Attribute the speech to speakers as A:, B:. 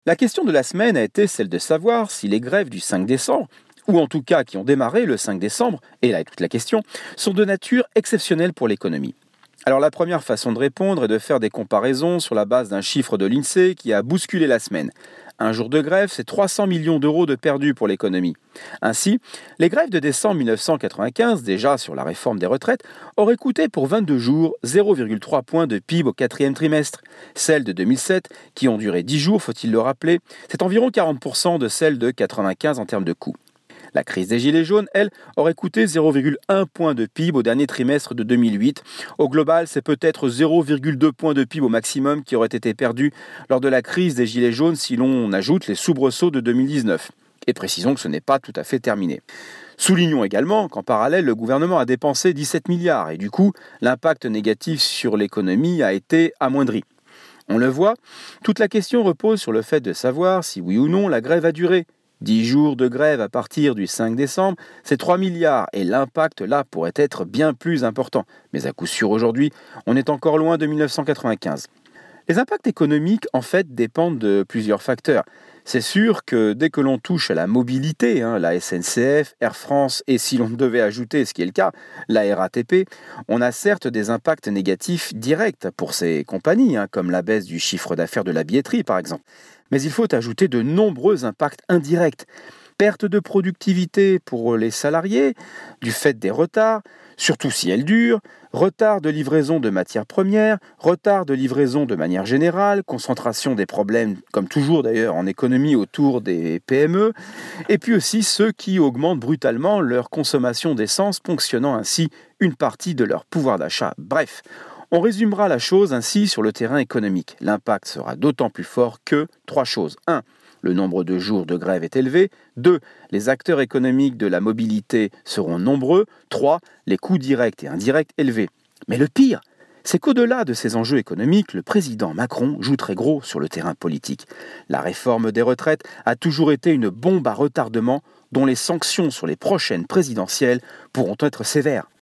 A: La question de la semaine a été celle de savoir si les grèves du 5 décembre, ou en tout cas qui ont démarré le 5 décembre, et là est toute la question, sont de nature exceptionnelle pour l'économie. Alors la première façon de répondre est de faire des comparaisons sur la base d'un chiffre de l'INSEE qui a bousculé la semaine. Un jour de grève, c'est 300 millions d'euros de perdus pour l'économie. Ainsi, les grèves de décembre 1995, déjà sur la réforme des retraites, auraient coûté pour 22 jours 0,3 points de PIB au quatrième trimestre. Celles de 2007, qui ont duré 10 jours, faut-il le rappeler, c'est environ 40% de celles de 95 en termes de coûts. La crise des Gilets jaunes, elle, aurait coûté 0,1 point de PIB au dernier trimestre de 2008. Au global, c'est peut-être 0,2 points de PIB au maximum qui auraient été perdus lors de la crise des Gilets jaunes si l'on ajoute les soubresauts de 2019. Et précisons que ce n'est pas tout à fait terminé. Soulignons également qu'en parallèle, le gouvernement a dépensé 17 milliards et du coup, l'impact négatif sur l'économie a été amoindri. On le voit, toute la question repose sur le fait de savoir si oui ou non la grève a duré. 10 jours de grève à partir du 5 décembre, c'est 3 milliards et l'impact là pourrait être bien plus important. Mais à coup sûr aujourd'hui, on est encore loin de 1995. Les impacts économiques, en fait, dépendent de plusieurs facteurs. C'est sûr que dès que l'on touche à la mobilité, la SNCF, Air France et si l'on devait ajouter, ce qui est le cas, la RATP, on a certes des impacts négatifs directs pour ces compagnies, comme la baisse du chiffre d'affaires de la billetterie par exemple. Mais il faut ajouter de nombreux impacts indirects. Perte de productivité pour les salariés, du fait des retards, surtout si elles durent, retard de livraison de matières premières, retard de livraison de manière générale, concentration des problèmes, comme toujours d'ailleurs en économie, autour des PME, et puis aussi ceux qui augmentent brutalement leur consommation d'essence, ponctionnant ainsi une partie de leur pouvoir d'achat. Bref, on résumera la chose ainsi sur le terrain économique. L'impact sera d'autant plus fort que 3 choses. 1. Le nombre de jours de grève est élevé. 2. Les acteurs économiques de la mobilité seront nombreux. 3. Les coûts directs et indirects élevés. Mais le pire, c'est qu'au-delà de ces enjeux économiques, le président Macron joue très gros sur le terrain politique. La réforme des retraites a toujours été une bombe à retardement dont les sanctions sur les prochaines présidentielles pourront être sévères.